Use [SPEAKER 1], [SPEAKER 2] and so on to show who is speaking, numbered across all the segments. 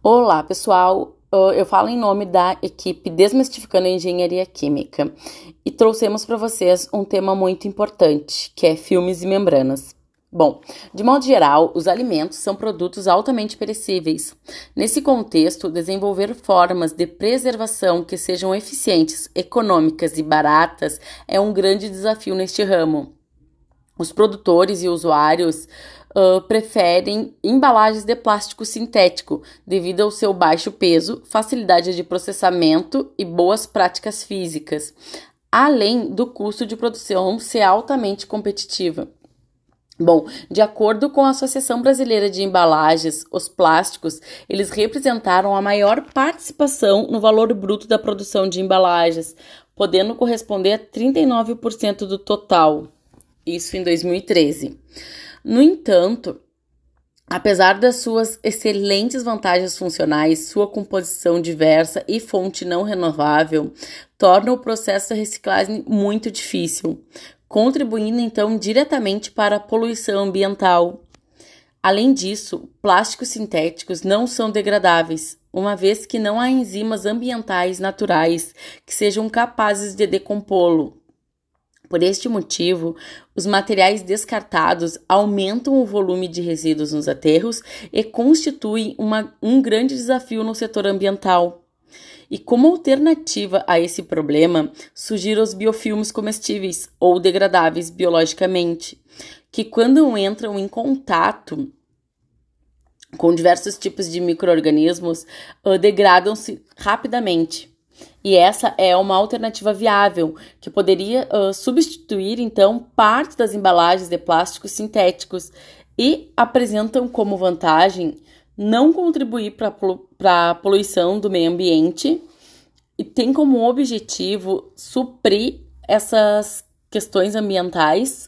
[SPEAKER 1] Olá, pessoal. Eu falo em nome da equipe Desmistificando a Engenharia Química e trouxemos para vocês um tema muito importante, que é filmes e membranas. Bom, de modo geral, os alimentos são produtos altamente perecíveis. Nesse contexto, desenvolver formas de preservação que sejam eficientes, econômicas e baratas é um grande desafio neste ramo. Os produtores e usuários preferem embalagens de plástico sintético devido ao seu baixo peso, facilidade de processamento e boas práticas físicas, além do custo de produção ser altamente competitiva. Bom, de acordo com a Associação Brasileira de Embalagens, os plásticos, eles representaram a maior participação no valor bruto da produção de embalagens, podendo corresponder a 39% do total. Isso em 2013. No entanto, apesar das suas excelentes vantagens funcionais, sua composição diversa e fonte não renovável torna o processo de reciclagem muito difícil, contribuindo então diretamente para a poluição ambiental. Além disso, plásticos sintéticos não são degradáveis, uma vez que não há enzimas ambientais naturais que sejam capazes de decompô-lo. Por este motivo, os materiais descartados aumentam o volume de resíduos nos aterros e constituem um grande desafio no setor ambiental. E como alternativa a esse problema, surgiram os biofilmes comestíveis ou degradáveis biologicamente, que quando entram em contato com diversos tipos de micro-organismos, degradam-se rapidamente. E essa é uma alternativa viável, que poderia substituir, então, parte das embalagens de plásticos sintéticos e apresentam como vantagem não contribuir para a poluição do meio ambiente e tem como objetivo suprir essas questões ambientais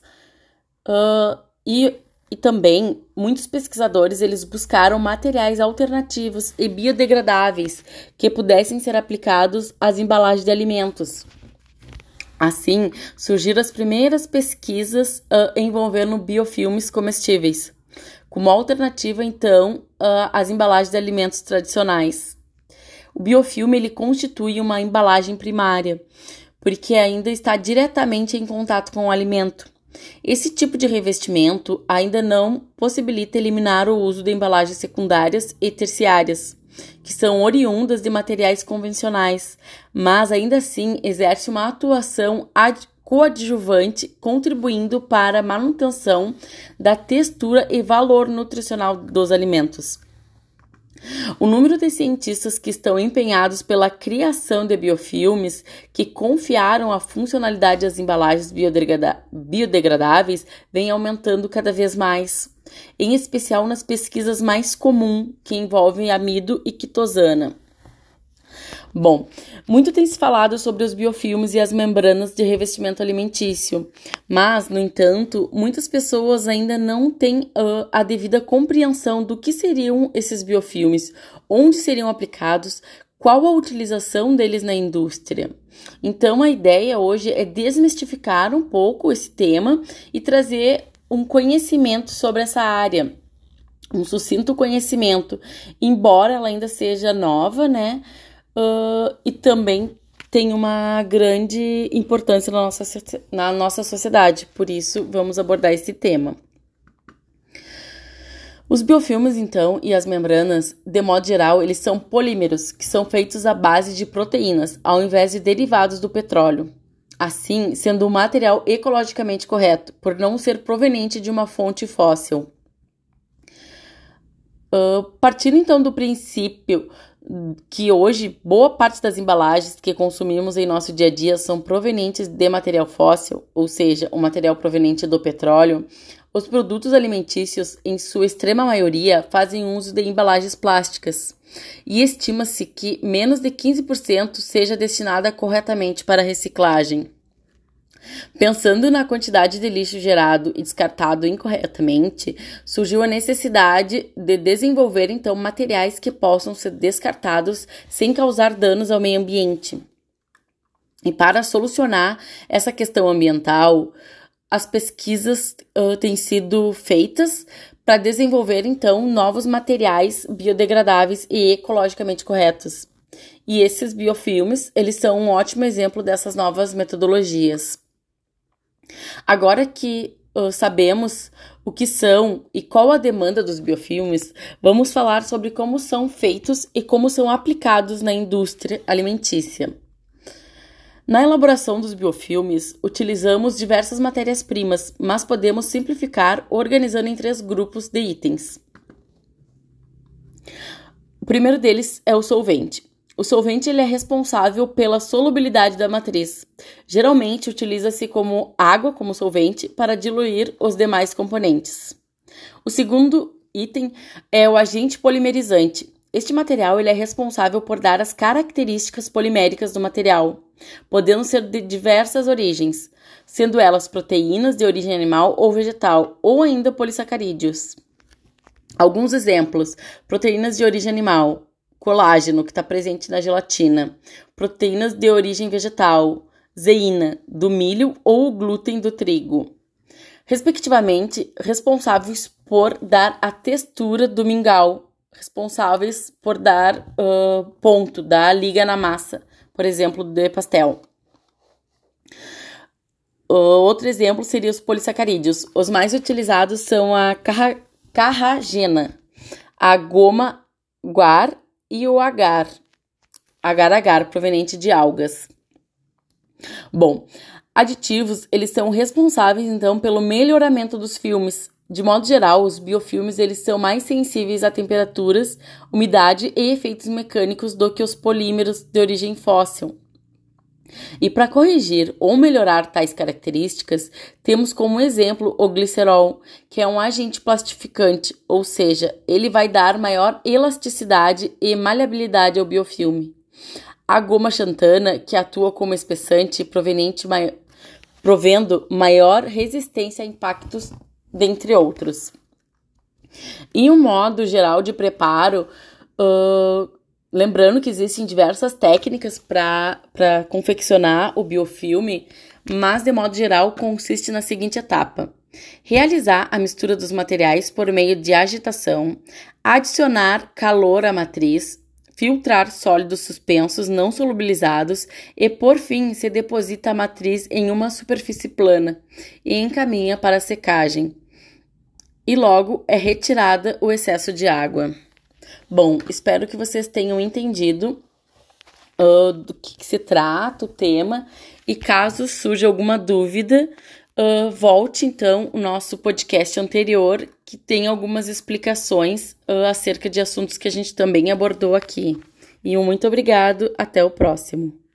[SPEAKER 1] e também muitos pesquisadores eles buscaram materiais alternativos e biodegradáveis que pudessem ser aplicados às embalagens de alimentos. Assim, surgiram as primeiras pesquisas envolvendo biofilmes comestíveis, como alternativa, então, às embalagens de alimentos tradicionais. O biofilme ele constitui uma embalagem primária, porque ainda está diretamente em contato com o alimento. Esse tipo de revestimento ainda não possibilita eliminar o uso de embalagens secundárias e terciárias, que são oriundas de materiais convencionais, mas ainda assim exerce uma atuação coadjuvante, contribuindo para a manutenção da textura e valor nutricional dos alimentos. O número de cientistas que estão empenhados pela criação de biofilmes que confiaram a funcionalidade das embalagens biodegradáveis vem aumentando cada vez mais, em especial nas pesquisas mais comuns que envolvem amido e quitosana. Bom, muito tem se falado sobre os biofilmes e as membranas de revestimento alimentício, mas, no entanto, muitas pessoas ainda não têm a devida compreensão do que seriam esses biofilmes, onde seriam aplicados, qual a utilização deles na indústria. Então, a ideia hoje é desmistificar um pouco esse tema e trazer um conhecimento sobre essa área, um sucinto conhecimento, embora ela ainda seja nova, né? E também tem uma grande importância na nossa sociedade, por isso vamos abordar esse tema. Os biofilmes, então, e as membranas, de modo geral, eles são polímeros, que são feitos à base de proteínas, ao invés de derivados do petróleo. Assim, sendo um material ecologicamente correto, por não ser proveniente de uma fonte fóssil. Partindo, então, do princípio que hoje boa parte das embalagens que consumimos em nosso dia a dia são provenientes de material fóssil, ou seja, um material proveniente do petróleo, os produtos alimentícios, em sua extrema maioria, fazem uso de embalagens plásticas e estima-se que menos de 15% seja destinada corretamente para reciclagem. Pensando na quantidade de lixo gerado e descartado incorretamente, surgiu a necessidade de desenvolver, então, materiais que possam ser descartados sem causar danos ao meio ambiente. E para solucionar essa questão ambiental, as pesquisas têm sido feitas para desenvolver, então, novos materiais biodegradáveis e ecologicamente corretos. E esses biofilmes, eles são um ótimo exemplo dessas novas metodologias. Agora que sabemos o que são e qual a demanda dos biofilmes, vamos falar sobre como são feitos e como são aplicados na indústria alimentícia. Na elaboração dos biofilmes, utilizamos diversas matérias-primas, mas podemos simplificar organizando em 3 grupos de itens. O primeiro deles é o solvente. O solvente ele é responsável pela solubilidade da matriz. Geralmente, utiliza-se como água como solvente para diluir os demais componentes. O segundo item é o agente polimerizante. Este material ele é responsável por dar as características poliméricas do material, podendo ser de diversas origens, sendo elas proteínas de origem animal ou vegetal, ou ainda polissacarídeos. Alguns exemplos: proteínas de origem animal, colágeno, que está presente na gelatina, proteínas de origem vegetal, zeína, do milho ou glúten do trigo, respectivamente responsáveis por dar a textura do mingau, responsáveis por dar ponto, dar liga na massa, por exemplo, de pastel. Outro exemplo seria os polissacarídeos. Os mais utilizados são a carragena, a goma guar e o agar-agar, proveniente de algas. Bom, aditivos, eles são responsáveis, então, pelo melhoramento dos filmes. De modo geral, os biofilmes, eles são mais sensíveis a temperaturas, umidade e efeitos mecânicos do que os polímeros de origem fóssil. E para corrigir ou melhorar tais características, temos como exemplo o glicerol, que é um agente plastificante, ou seja, ele vai dar maior elasticidade e maleabilidade ao biofilme. A goma xantana, que atua como espessante provendo maior resistência a impactos, dentre outros. Em um modo geral de preparo, lembrando que existem diversas técnicas para confeccionar o biofilme, mas de modo geral consiste na seguinte etapa: realizar a mistura dos materiais por meio de agitação, adicionar calor à matriz, filtrar sólidos suspensos não solubilizados e, por fim, se deposita a matriz em uma superfície plana e encaminha para a secagem. E logo é retirada o excesso de água. Bom, espero que vocês tenham entendido do que se trata o tema, e caso surja alguma dúvida, volte então o nosso podcast anterior, que tem algumas explicações acerca de assuntos que a gente também abordou aqui. E muito obrigado, até o próximo.